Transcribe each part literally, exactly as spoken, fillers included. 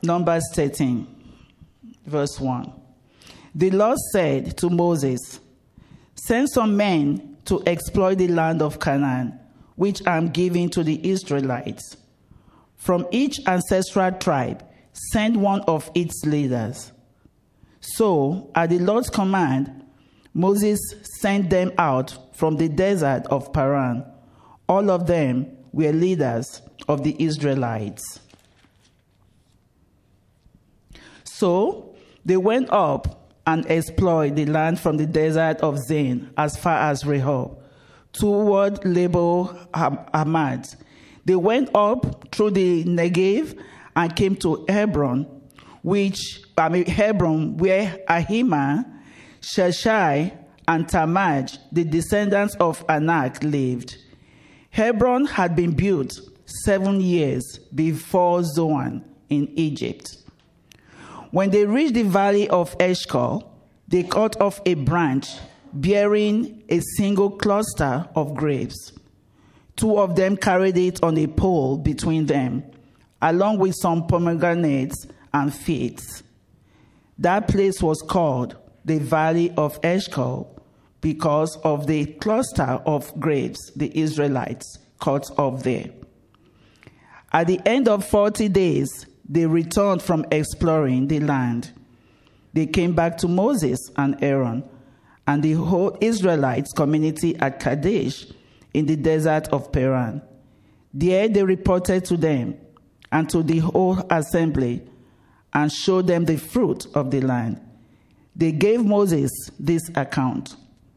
Numbers thirteen, verse one. The Lord said to Moses, "Send some men to explore the land of Canaan, which I am giving to the Israelites. From each ancestral tribe, send one of its leaders." So, at the Lord's command, Moses sent them out from the desert of Paran. All of them were leaders of the Israelites. So, they went up and explored the land from the desert of Zin as far as Rehob, toward Lebo Hamath. They went up through the Negev and came to Hebron, which I mean Hebron, where Ahimah, Sheshai, and Tamaj, the descendants of Anak, lived. Hebron had been built seven years before Zoan in Egypt. When they reached the valley of Eshcol, they cut off a branch bearing a single cluster of grapes. Two of them carried it on a pole between them, along with some pomegranates and figs. That place was called the Valley of Eshcol because of the cluster of grapes the Israelites cut off there. At the end of forty days, they returned from exploring the land. They came back to Moses and Aaron and the whole Israelites community at Kadesh in the desert of Paran. There they reported to them and to the whole assembly and showed them the fruit of the land. They gave Moses this account.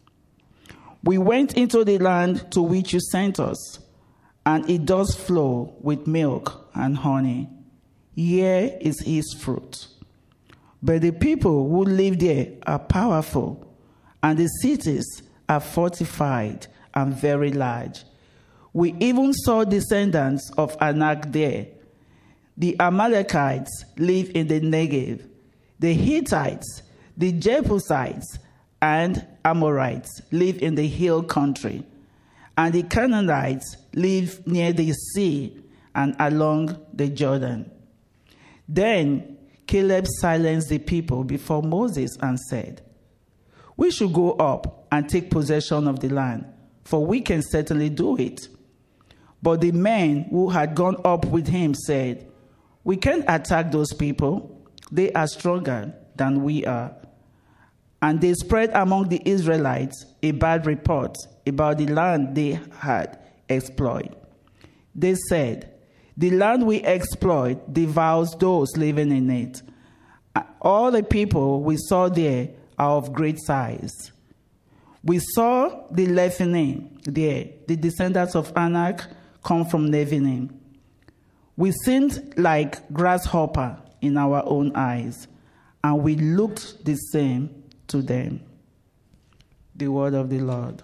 "We went into the land to which you sent us, and it does flow with milk and honey. Here is his fruit. But the people who live there are powerful, and the cities are fortified and very large. We even saw descendants of Anak there. The Amalekites live in the Negev. The Hittites, the Jebusites, and Amorites live in the hill country. And the Canaanites live near the sea and along the Jordan." Then Caleb silenced the people before Moses and said, "We should go up and take possession of the land, for we can certainly do it." But the men who had gone up with him said, "We can't attack those people. They are stronger than we are." And they spread among the Israelites a bad report about the land they had explored. They said, "The land we exploit devours those living in it. All the people we saw there are of great size. We saw the Lephinim there, the descendants of Anak come from Nephilim. We seemed like grasshopper in our own eyes, and we looked the same to them." The word of the Lord.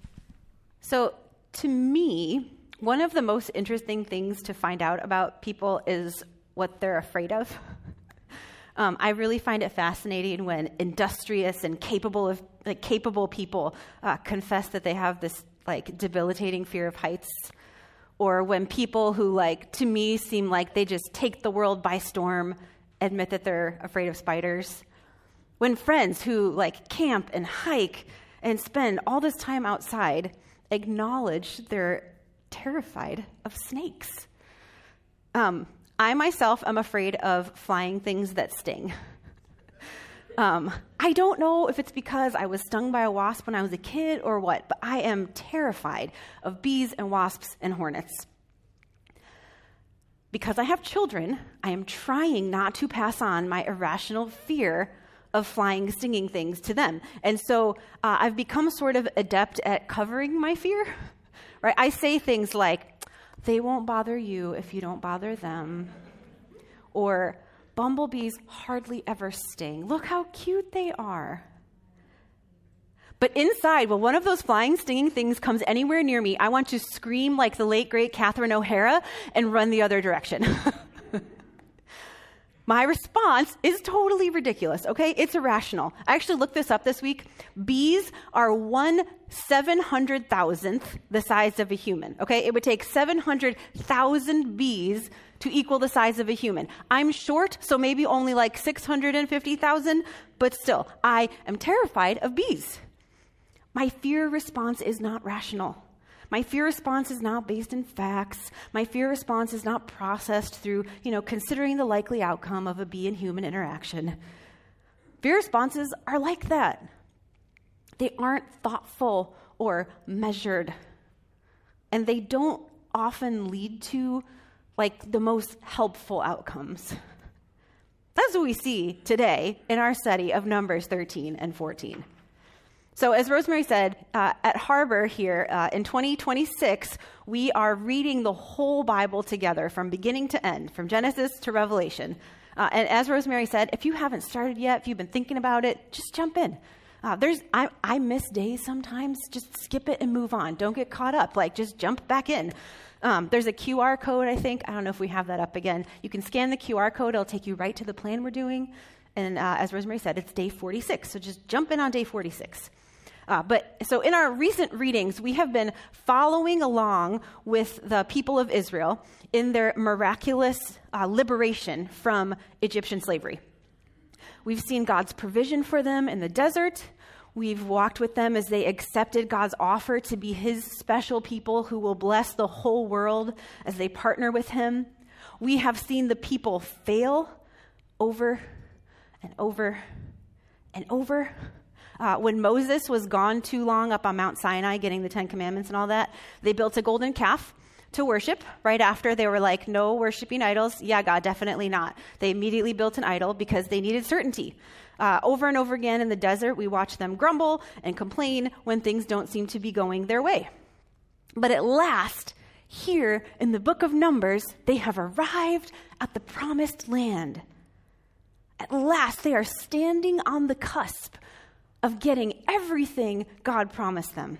So, to me, one of the most interesting things to find out about people is what they're afraid of. um, I really find it fascinating when industrious and capable of like capable people uh, confess that they have this like debilitating fear of heights, or when people who like to me seem like they just take the world by storm admit that they're afraid of spiders. When friends who like camp and hike and spend all this time outside acknowledge they're terrified of snakes. Um, I myself am afraid of flying things that sting. um, I don't know if it's because I was stung by a wasp when I was a kid or what, but I am terrified of bees and wasps and hornets. Because I have children, I am trying not to pass on my irrational fear of flying, stinging things to them. And so uh, I've become sort of adept at covering my fear, right? I say things like, "They won't bother you if you don't bother them." Or, "Bumblebees hardly ever sting. Look how cute they are." But inside, when one of those flying, stinging things comes anywhere near me, I want to scream like the late, great Catherine O'Hara and run the other direction. My response is totally ridiculous, okay? It's irrational. I actually looked this up this week. Bees are one seven hundred thousandth the size of a human, okay? It would take seven hundred thousand bees to equal the size of a human. I'm short, so maybe only like six hundred fifty thousand, but still, I am terrified of bees. My fear response is not rational. My fear response is not based in facts. My fear response is not processed through, you know, considering the likely outcome of a bee and human interaction. Fear responses are like that. They aren't thoughtful or measured. And they don't often lead to, like, the most helpful outcomes. That's what we see today in our study of Numbers thirteen and fourteen. So as Rosemary said, uh, at Harbor here uh, in twenty twenty-six, we are reading the whole Bible together from beginning to end, from Genesis to Revelation. Uh, and as Rosemary said, if you haven't started yet, if you've been thinking about it, just jump in. Uh, there's I, I miss days sometimes. Just skip it and move on. Don't get caught up. Like, just jump back in. Um, there's a Q R code, I think. I don't know if we have that up again. You can scan the Q R code. It'll take you right to the plan we're doing. And uh, as Rosemary said, it's day forty-six. So just jump in on day forty-six. Uh, but so in our recent readings, we have been following along with the people of Israel in their miraculous uh, liberation from Egyptian slavery. We've seen God's provision for them in the desert. We've walked with them as they accepted God's offer to be his special people who will bless the whole world as they partner with him. We have seen the people fail over and over and over. Uh, when Moses was gone too long up on Mount Sinai getting the Ten Commandments and all that, they built a golden calf to worship. Right after, they were like, no worshiping idols. Yeah, God, definitely not. They immediately built an idol because they needed certainty. Uh, over and over again in the desert, we watch them grumble and complain when things don't seem to be going their way. But at last, here in the book of Numbers, they have arrived at the promised land. At last, they are standing on the cusp of getting everything God promised them.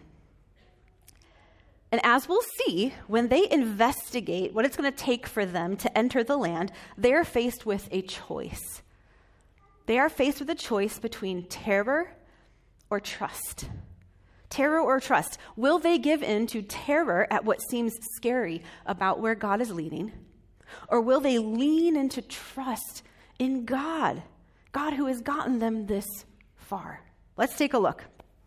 And as we'll see, when they investigate what it's going to take for them to enter the land, they're faced with a choice. They are faced with a choice between terror or trust. Terror or trust. Will they give in to terror at what seems scary about where God is leading? Or will they lean into trust in God, God who has gotten them this far? Let's take a look.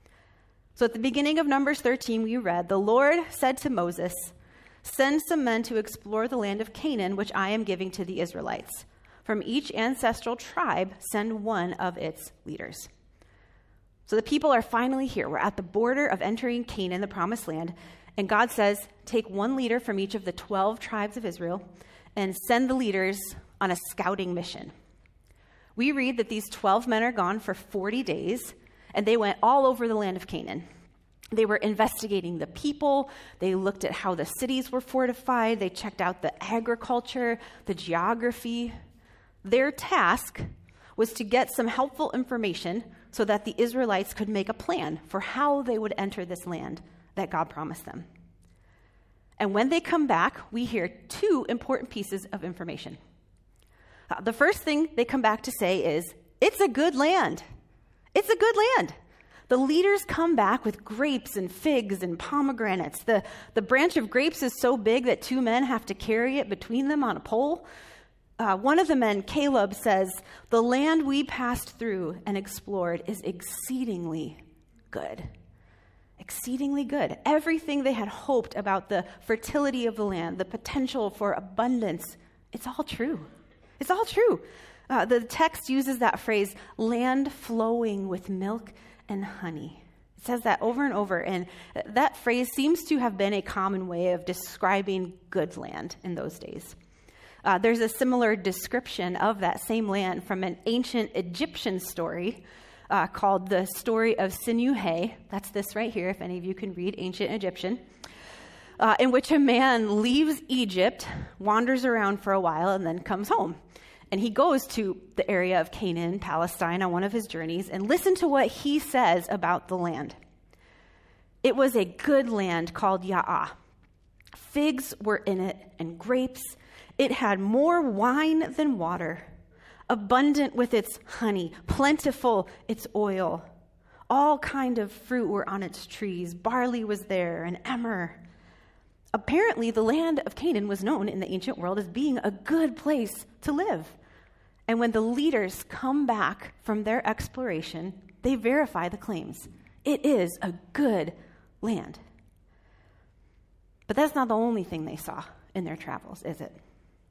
So at the beginning of Numbers thirteen, we read, "The Lord said to Moses, 'Send some men to explore the land of Canaan, which I am giving to the Israelites. From each ancestral tribe, send one of its leaders.'" So the people are finally here. We're at the border of entering Canaan, the promised land. And God says, take one leader from each of the twelve tribes of Israel and send the leaders on a scouting mission. We read that these twelve men are gone for forty days. And they went all over the land of Canaan. They were investigating the people. They looked at how the cities were fortified. They checked out the agriculture, the geography. Their task was to get some helpful information so that the Israelites could make a plan for how they would enter this land that God promised them. And when they come back, we hear two important pieces of information. Uh, the first thing they come back to say is, it's a good land. It's a good land. The leaders come back with grapes and figs and pomegranates. The, the branch of grapes is so big that two men have to carry it between them on a pole. Uh, one of the men, Caleb, says, "The land we passed through and explored is exceedingly good." Exceedingly good. Everything they had hoped about the fertility of the land, the potential for abundance, it's all true. It's all true. Uh, the text uses that phrase, land flowing with milk and honey. It says that over and over, and that phrase seems to have been a common way of describing good land in those days. Uh, there's a similar description of that same land from an ancient Egyptian story uh, called the story of Sinuhe. That's this right here, if any of you can read ancient Egyptian, uh, in which a man leaves Egypt, wanders around for a while, and then comes home. And he goes to the area of Canaan, Palestine, on one of his journeys, and listen to what he says about the land. "It was a good land called Ya'ah. Figs were in it and grapes. It had more wine than water. abundant with its honey, plentiful its oil. All kind of fruit were on its trees. Barley was there and emmer. Apparently, the land of Canaan was known in the ancient world as being a good place to live. And when the leaders come back from their exploration, they verify the claims. It is a good land. But that's not the only thing they saw in their travels, is it?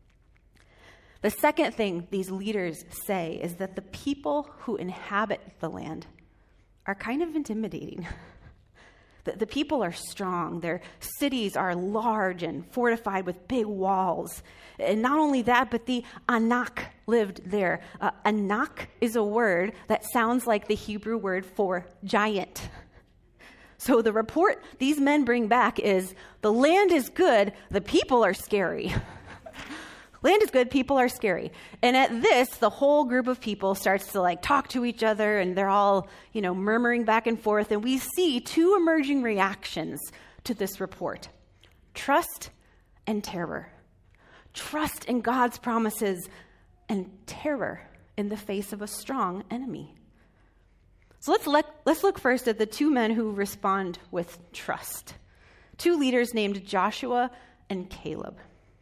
The second thing these leaders say is that the people who inhabit the land are kind of intimidating. The, the people are strong. Their cities are large and fortified with big walls. And not only that, but the Anak lived there. Uh, Anak is a word that sounds like the Hebrew word for giant. So the report these men bring back is, the land is good, the people are scary. Land is good, people are scary. And at this, the whole group of people starts to like talk to each other, and they're all, you know, murmuring back and forth. And we see two emerging reactions to this report: trust and terror. Trust in God's promises and terror in the face of a strong enemy. So let's look, let's look first at the two men who respond with trust. Two leaders named Joshua and Caleb.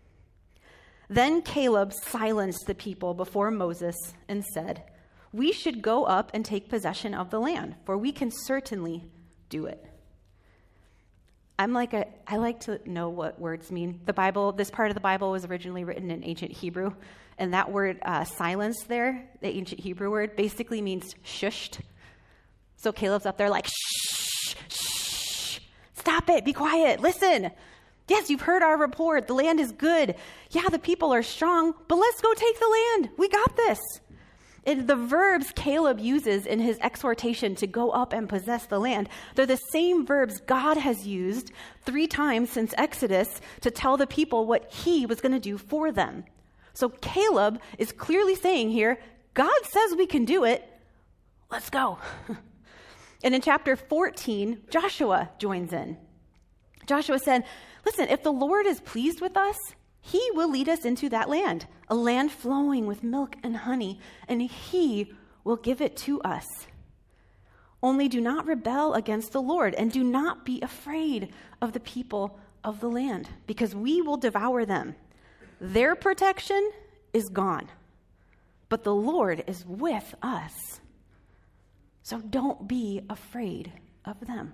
Then Caleb silenced the people before Moses and said, "We should go up and take possession of the land, for we can certainly do it." I'm like a, I like to know what words mean. The Bible, this part of the Bible was originally written in ancient Hebrew, and that word uh, silence there, the ancient Hebrew word, basically means shushed. So Caleb's up there like, shh, shh, stop it, be quiet, listen. Yes, you've heard our report. The land is good. Yeah, the people are strong, but let's go take the land. We got this. And the verbs Caleb uses in his exhortation to go up and possess the land, they're the same verbs God has used three times since Exodus to tell the people what he was going to do for them. So Caleb is clearly saying here, God says we can do it. Let's go. And in chapter fourteen, Joshua joins in. Joshua said, "Listen, if the Lord is pleased with us, he will lead us into that land, a land flowing with milk and honey, and he will give it to us. Only do not rebel against the Lord, and do not be afraid of the people of the land, because we will devour them. Their protection is gone, but the Lord is with us. So don't be afraid of them."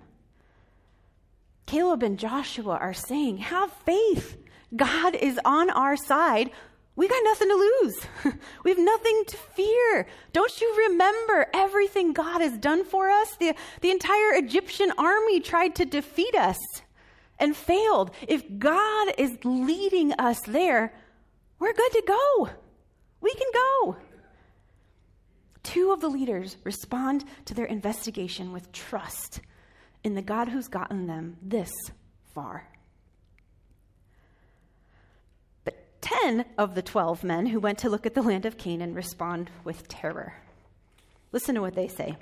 Caleb and Joshua are saying, have faith. God is on our side. We got nothing to lose. We have nothing to fear. Don't you remember everything God has done for us? The, the entire Egyptian army tried to defeat us and failed. If God is leading us there, we're good to go. We can go. Two of the leaders respond to their investigation with trust in the God who's gotten them this far. But ten of the twelve men who went to look at the land of Canaan respond with terror. Listen to what they say.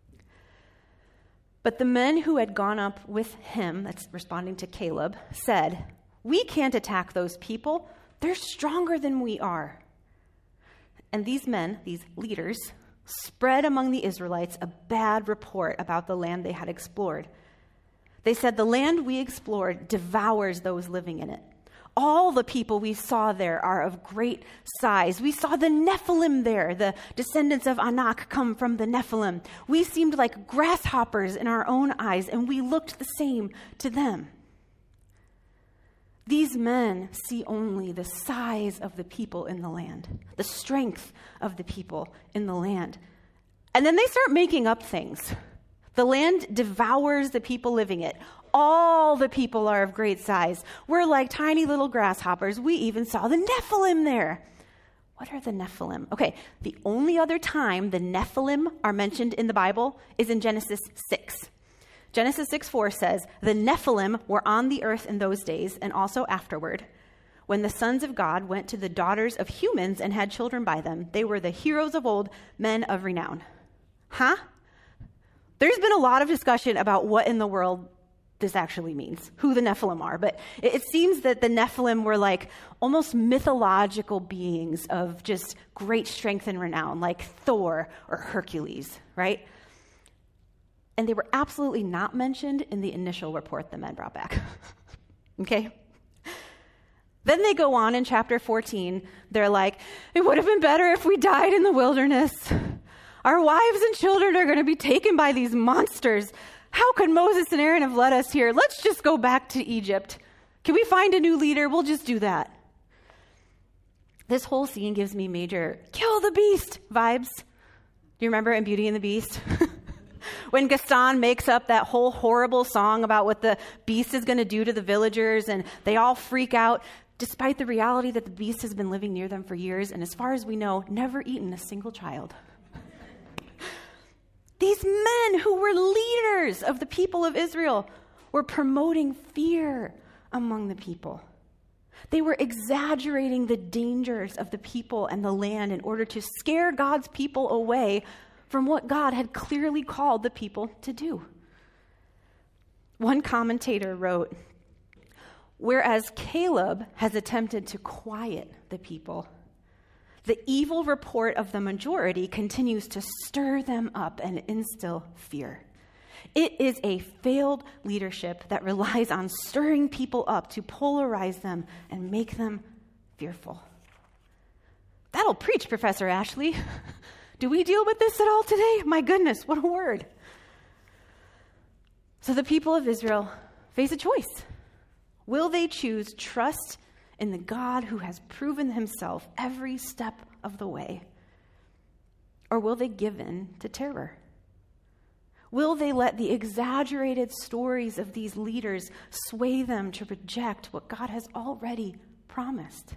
But the men who had gone up with him, that's responding to Caleb, said, "We can't attack those people. They're stronger than we are." And these men, these leaders, spread among the Israelites a bad report about the land they had explored. They said, "The land we explored devours those living in it. All the people we saw there are of great size. We saw the Nephilim there. The descendants of Anak come from the Nephilim. We seemed like grasshoppers in our own eyes, and we looked the same to them." These men see only the size of the people in the land, the strength of the people in the land. And then they start making up things. The land devours the people living it. All the people are of great size. We're like tiny little grasshoppers. We even saw the Nephilim there. What are the Nephilim? Okay, the only other time the Nephilim are mentioned in the Bible is in Genesis six. Genesis six four says, "The Nephilim were on the earth in those days and also afterward. When the sons of God went to the daughters of humans and had children by them, they were the heroes of old, men of renown." Huh? There's been a lot of discussion about what in the world this actually means, who the Nephilim are. But it, it seems that the Nephilim were like almost mythological beings of just great strength and renown, like Thor or Hercules, right? And they were absolutely not mentioned in the initial report the men brought back. Okay? Then they go on in chapter fourteen. They're like, it would have been better if we died in the wilderness. Our wives and children are going to be taken by these monsters. How could Moses and Aaron have led us here? Let's just go back to Egypt. Can we find a new leader? We'll just do that. This whole scene gives me major kill the beast vibes. Do you remember in Beauty and the Beast? When Gaston makes up that whole horrible song about what the beast is going to do to the villagers, and they all freak out, despite the reality that the beast has been living near them for years, and as far as we know, never eaten a single child. These men who were leaders of the people of Israel were promoting fear among the people. They were exaggerating the dangers of the people and the land in order to scare God's people away from what God had clearly called the people to do. One commentator wrote, whereas Caleb has attempted to quiet the people, the evil report of the majority continues to stir them up and instill fear. It is a failed leadership that relies on stirring people up to polarize them and make them fearful. That'll preach, Professor Ashley. Do we deal with this at all today? My goodness, what a word. So the people of Israel face a choice. Will they choose trust in the God who has proven himself every step of the way? Or will they give in to terror? Will they let the exaggerated stories of these leaders sway them to reject what God has already promised?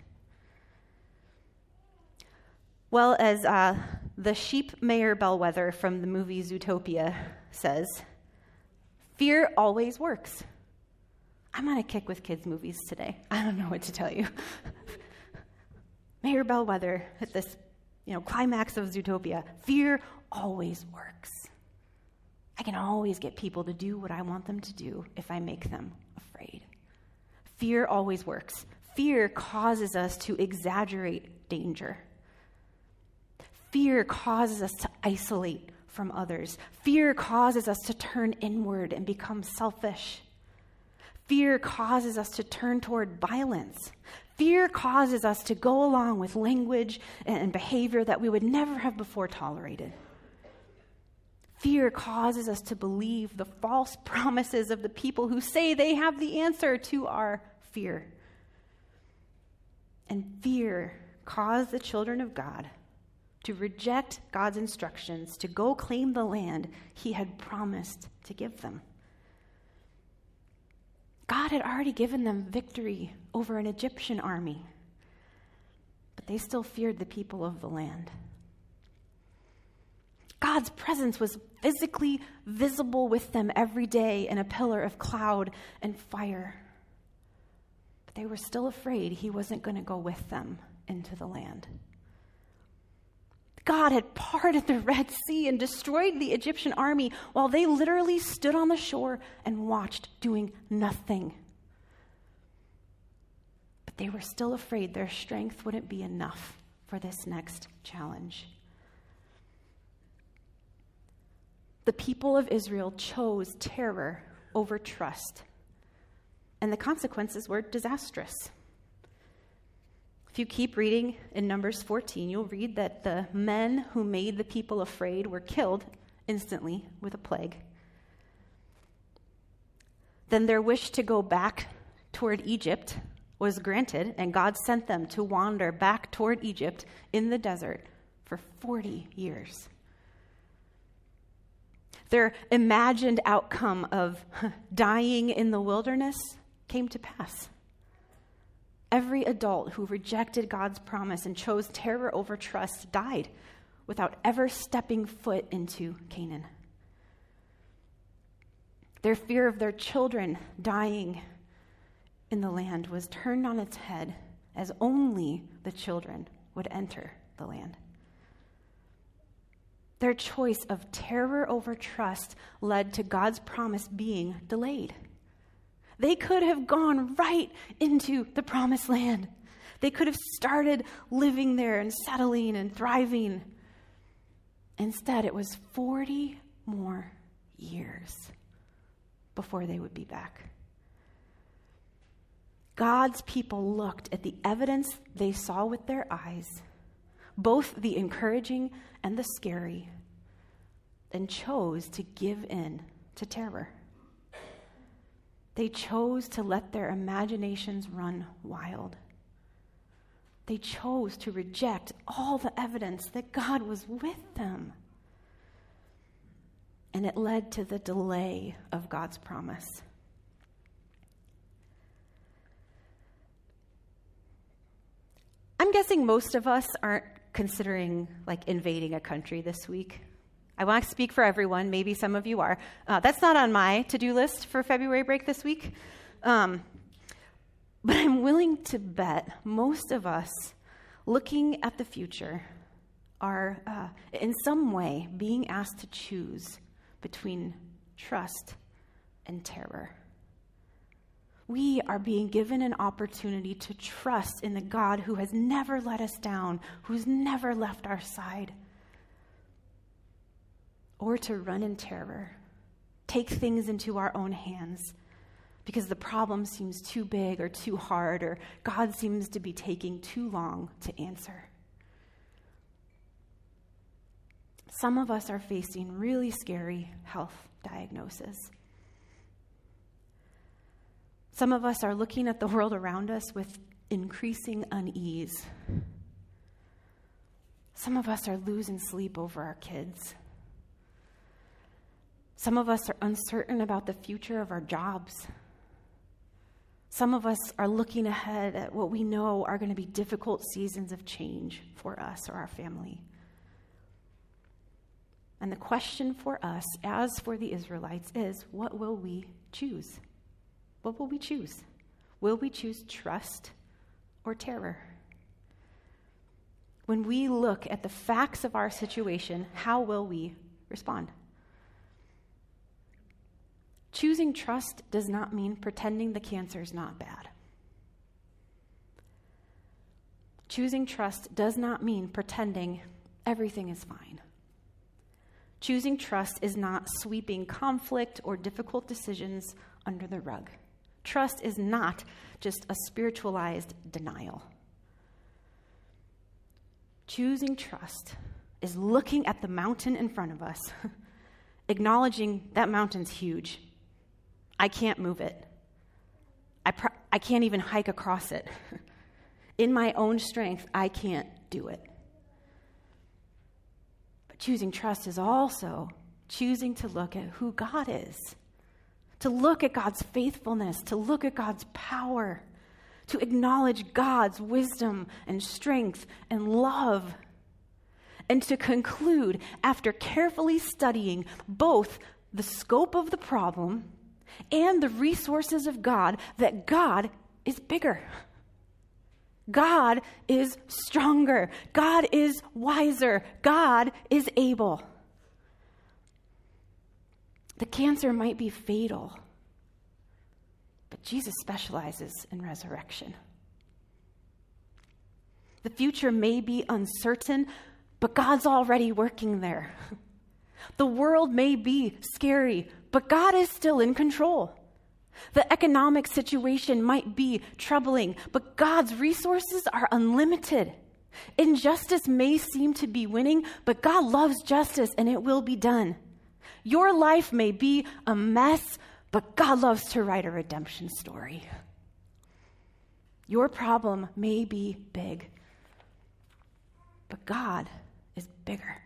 Well, as uh, the sheep mayor Bellwether from the movie Zootopia says, fear always works. I'm on a kick with kids' movies today. I don't know what to tell you. Mayor Bellwether at this, you know, climax of Zootopia. Fear always works. I can always get people to do what I want them to do if I make them afraid. Fear always works. Fear causes us to exaggerate danger. Fear causes us to isolate from others. Fear causes us to turn inward and become selfish. Fear causes us to turn toward violence. Fear causes us to go along with language and behavior that we would never have before tolerated. Fear causes us to believe the false promises of the people who say they have the answer to our fear. And fear caused the children of God to reject God's instructions to go claim the land he had promised to give them. God had already given them victory over an Egyptian army, but they still feared the people of the land. God's presence was physically visible with them every day in a pillar of cloud and fire, but they were still afraid he wasn't going to go with them into the land. God had parted the Red Sea and destroyed the Egyptian army while they literally stood on the shore and watched, doing nothing. But they were still afraid their strength wouldn't be enough for this next challenge. The people of Israel chose terror over trust, and the consequences were disastrous. If you keep reading in Numbers fourteen, you'll read that the men who made the people afraid were killed instantly with a plague. Then their wish to go back toward Egypt was granted, and God sent them to wander back toward Egypt in the desert for forty years. Their imagined outcome of dying in the wilderness came to pass. Every adult who rejected God's promise and chose terror over trust died without ever stepping foot into Canaan. Their fear of their children dying in the land was turned on its head, as only the children would enter the land. Their choice of terror over trust led to God's promise being delayed. They could have gone right into the promised land. They could have started living there and settling and thriving. Instead, it was forty more years before they would be back. God's people looked at the evidence they saw with their eyes, both the encouraging and the scary, and chose to give in to terror. They chose to let their imaginations run wild. They chose to reject all the evidence that God was with them. And it led to the delay of God's promise. I'm guessing most of us aren't considering like invading a country this week. I want to speak for everyone. Maybe some of you are. Uh, that's not on my to-do list for February break this week. Um, but I'm willing to bet most of us looking at the future are uh, in some way being asked to choose between trust and terror. We are being given an opportunity to trust in the God who has never let us down, who's never left our side, or to run in terror, take things into our own hands because the problem seems too big or too hard, or God seems to be taking too long to answer. Some of us are facing really scary health diagnoses. Some of us are looking at the world around us with increasing unease. Some of us are losing sleep over our kids. Some of us are uncertain about the future of our jobs. Some of us are looking ahead at what we know are going to be difficult seasons of change for us or our family. And the question for us, as for the Israelites, is what will we choose? What will we choose? Will we choose trust or terror? When we look at the facts of our situation, how will we respond? Choosing trust does not mean pretending the cancer is not bad. Choosing trust does not mean pretending everything is fine. Choosing trust is not sweeping conflict or difficult decisions under the rug. Trust is not just a spiritualized denial. Choosing trust is looking at the mountain in front of us, acknowledging that mountain's huge. I can't move it. I, pr- I can't even hike across it. In my own strength, I can't do it. But choosing trust is also choosing to look at who God is, to look at God's faithfulness, to look at God's power, to acknowledge God's wisdom and strength and love, and to conclude, after carefully studying both the scope of the problem and the resources of God, that God is bigger. God is stronger. God is wiser. God is able. The cancer might be fatal, but Jesus specializes in resurrection. The future may be uncertain, but God's already working there. The world may be scary, but God is still in control. The economic situation might be troubling, but God's resources are unlimited. Injustice may seem to be winning, but God loves justice and it will be done. Your life may be a mess, but God loves to write a redemption story. Your problem may be big, but God is bigger.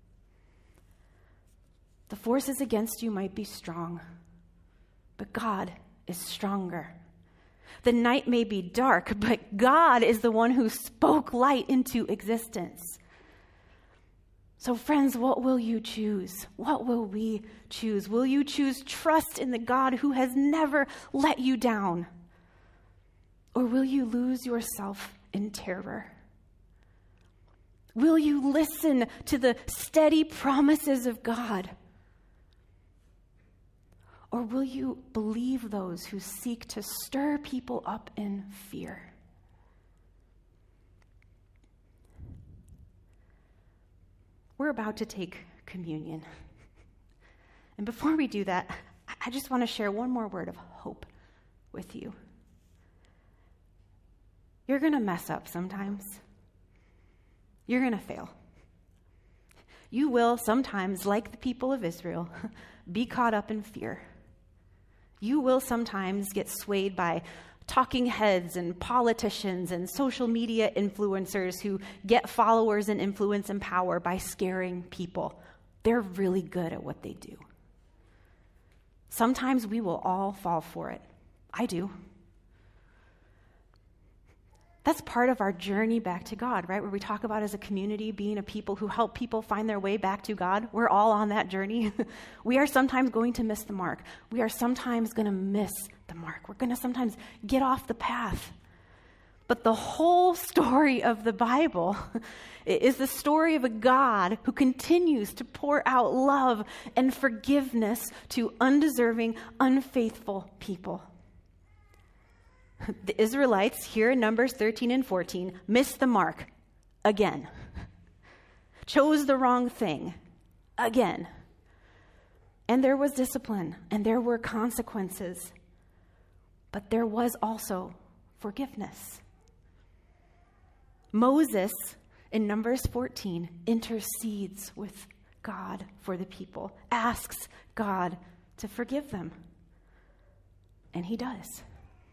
The forces against you might be strong, but God is stronger. The night may be dark, but God is the one who spoke light into existence. So friends, what will you choose? What will we choose? Will you choose trust in the God who has never let you down? Or will you lose yourself in terror? Will you listen to the steady promises of God? Or will you believe those who seek to stir people up in fear? We're about to take communion. And before we do that, I just want to share one more word of hope with you. You're going to mess up sometimes. You're going to fail. You will sometimes, like the people of Israel, be caught up in fear. You will sometimes get swayed by talking heads and politicians and social media influencers who get followers and influence and power by scaring people. They're really good at what they do. Sometimes we will all fall for it. I do. That's part of our journey back to God, right? Where we talk about as a community being a people who help people find their way back to God. We're all on that journey. We are sometimes going to miss the mark. We are sometimes going to miss the mark. We're going to sometimes get off the path. But the whole story of the Bible is the story of a God who continues to pour out love and forgiveness to undeserving, unfaithful people. The Israelites, here in Numbers thirteen and fourteen, missed the mark again. Chose the wrong thing again. And there was discipline, and there were consequences. But there was also forgiveness. Moses, in Numbers fourteen, intercedes with God for the people, asks God to forgive them. And he does.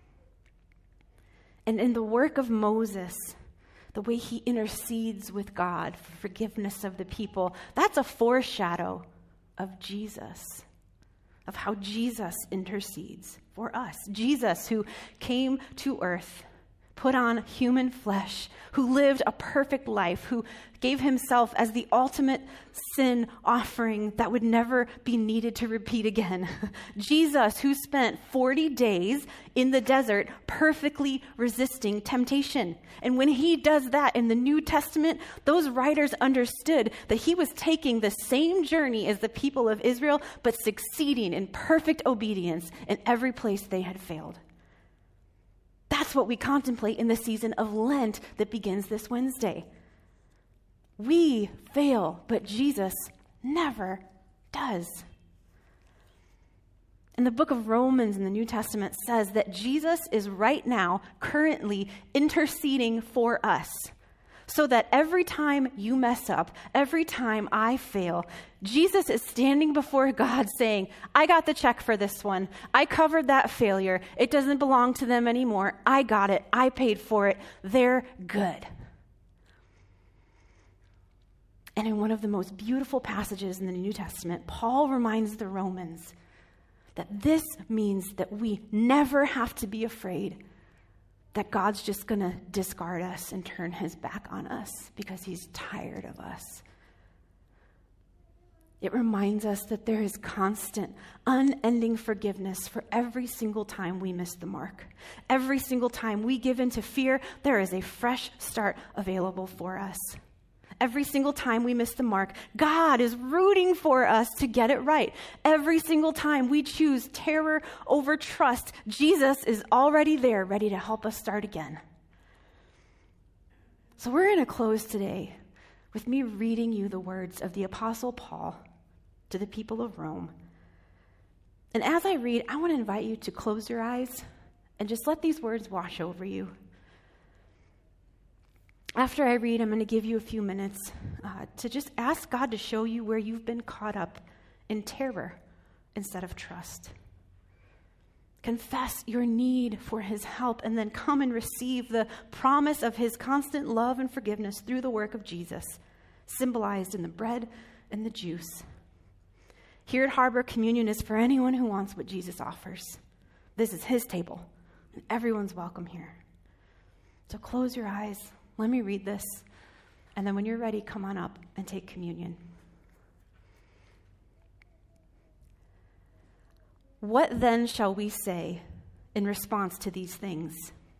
And in the work of Moses, the way he intercedes with God for forgiveness of the people, that's a foreshadow of Jesus, of how Jesus intercedes for us. Jesus, who came to earth, put on human flesh, who lived a perfect life, who gave himself as the ultimate sin offering that would never be needed to repeat again. Jesus, who spent forty days in the desert perfectly resisting temptation. And when he does that in the New Testament, those writers understood that he was taking the same journey as the people of Israel, but succeeding in perfect obedience in every place they had failed. That's what we contemplate in the season of Lent that begins this Wednesday. We fail, but Jesus never does. And the book of Romans in the New Testament says that Jesus is right now currently interceding for us, so that every time you mess up, every time I fail, Jesus is standing before God saying, I got the check for this one. I covered that failure. It doesn't belong to them anymore. I got it. I paid for it. They're good. And in one of the most beautiful passages in the New Testament, Paul reminds the Romans that this means that we never have to be afraid that God's just going to discard us and turn his back on us because he's tired of us. It reminds us that there is constant, unending forgiveness for every single time we miss the mark. Every single time we give in to fear, there is a fresh start available for us. Every single time we miss the mark, God is rooting for us to get it right. Every single time we choose terror over trust, Jesus is already there, ready to help us start again. So we're going to close today with me reading you the words of the Apostle Paul to the people of Rome. And as I read, I want to invite you to close your eyes and just let these words wash over you. After I read, I'm going to give you a few minutes uh, to just ask God to show you where you've been caught up in terror instead of trust. Confess your need for his help and then come and receive the promise of his constant love and forgiveness through the work of Jesus, symbolized in the bread and the juice. Here at Harbor, communion is for anyone who wants what Jesus offers. This is his table, and everyone's welcome here. So close your eyes. Let me read this, and then when you're ready, come on up and take communion. What then shall we say in response to these things?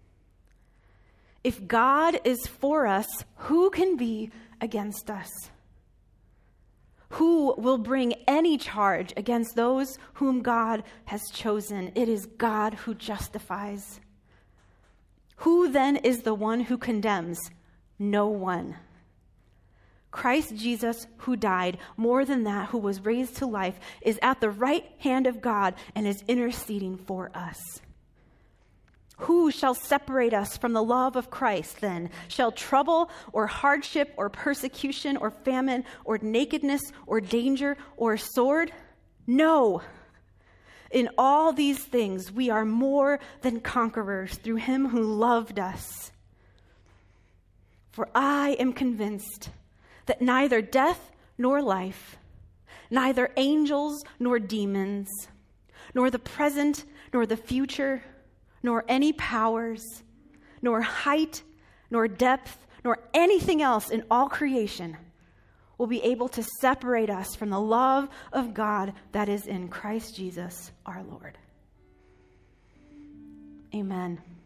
If God is for us, who can be against us? Who will bring any charge against those whom God has chosen? It is God who justifies. Who then is the one who condemns? No one. Christ Jesus, who died, more than that, who was raised to life, is at the right hand of God and is interceding for us. Who shall separate us from the love of Christ then? Shall trouble or hardship or persecution or famine or nakedness or danger or sword? No. In all these things we are more than conquerors through him who loved us. For I am convinced that neither death nor life, neither angels nor demons, nor the present nor the future, nor any powers, nor height, nor depth, nor anything else in all creation will be able to separate us from the love of God that is in Christ Jesus our Lord. Amen.